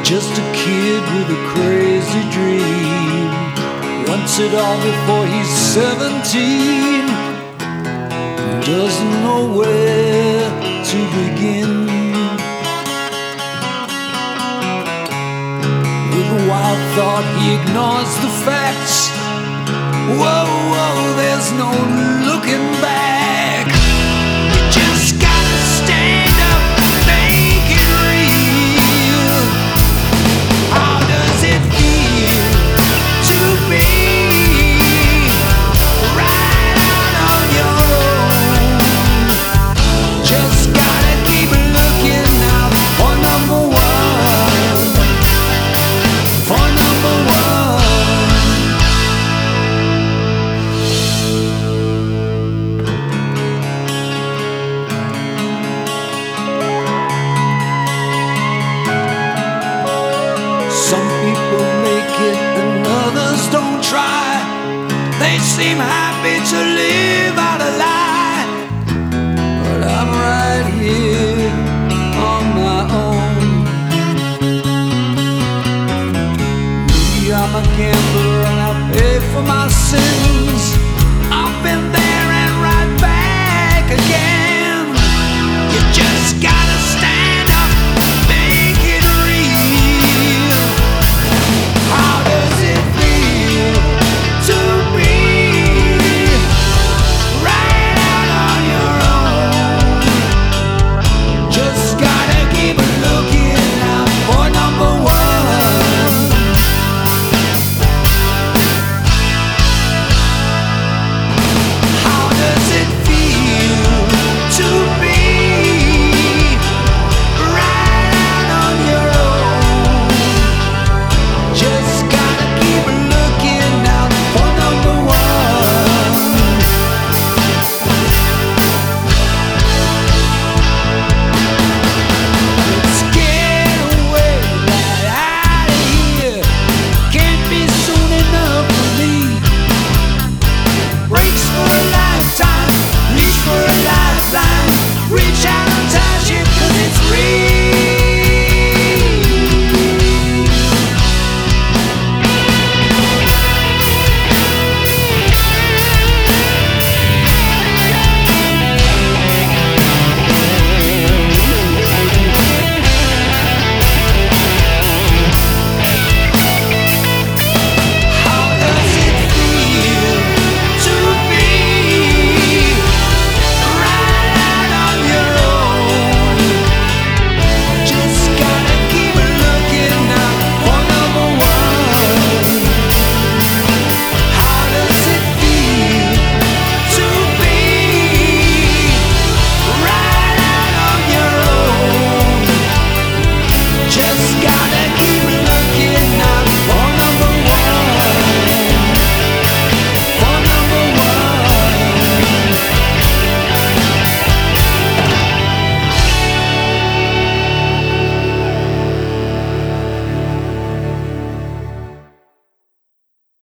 Just a kid with a crazy dream. Wants it all before he's 17. Doesn't know where to begin. With a wild thought he ignores the facts. Whoa, whoa, there's no looking back. You just gotta stand up and make it real. How does it feel to be right out on your own? Just gotta keep looking out for number one. For number one. Some people make it and others don't try. They seem happy to live